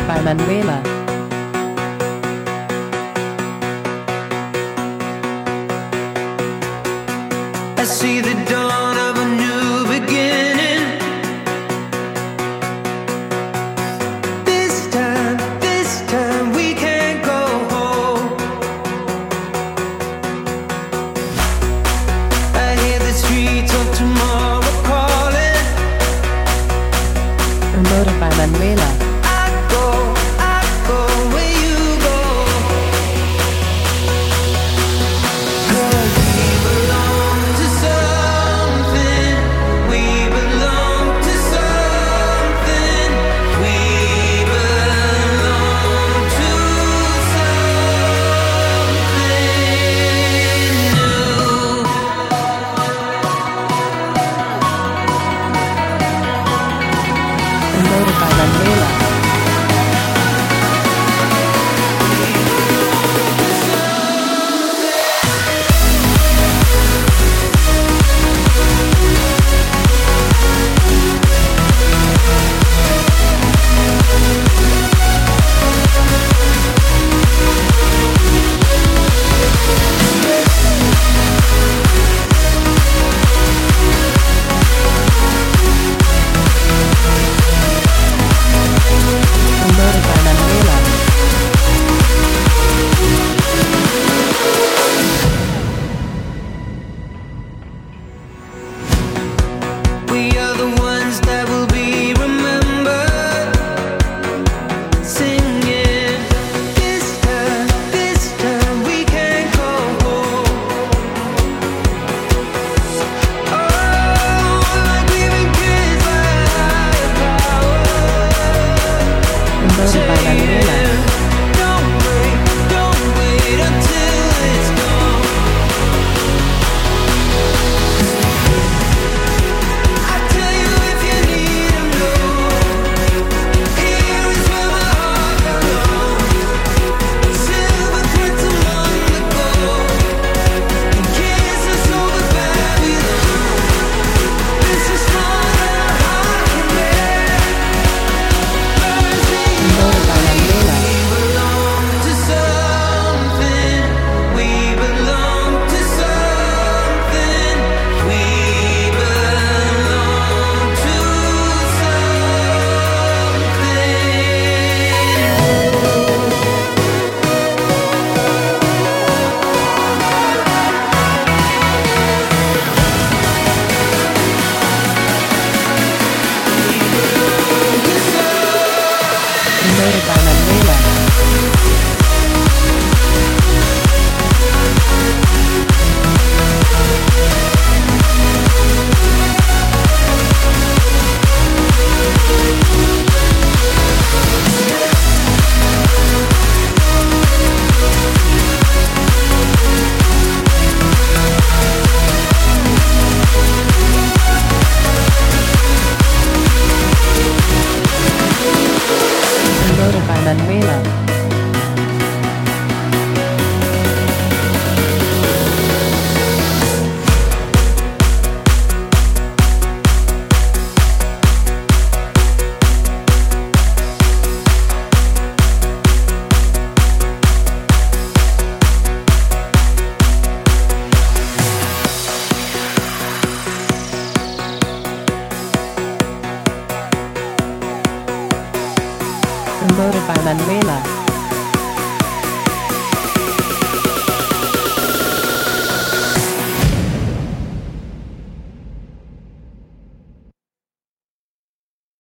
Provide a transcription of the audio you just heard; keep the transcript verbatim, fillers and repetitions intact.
Promoted by Manuela. I see the dawn of a new beginning. This time, this time we can't go home. I hear the streets of tomorrow calling. Promoted by Manuela. I go, I go where you go. 'Cause we belong to something. We belong to something. We belong to something new. Promoted by Manuela. Promoted by Manuela. We are the ones that will be remembered, singing. This time, this time we can't go home. Oh, like we've been kissed by a higher power. Promoted by Manuela. Don't wait, don't wait until it's gone. I tell you if you need to know, here is where my heart belongs. Silver threads among the gold, and kisses over Babylon. This is more than a heart can bear. Promoted by Manuela. We belong to something. We belong to something. We belong to Promoted by Manuela. Promoted by Manuela. Promoted by Manuela.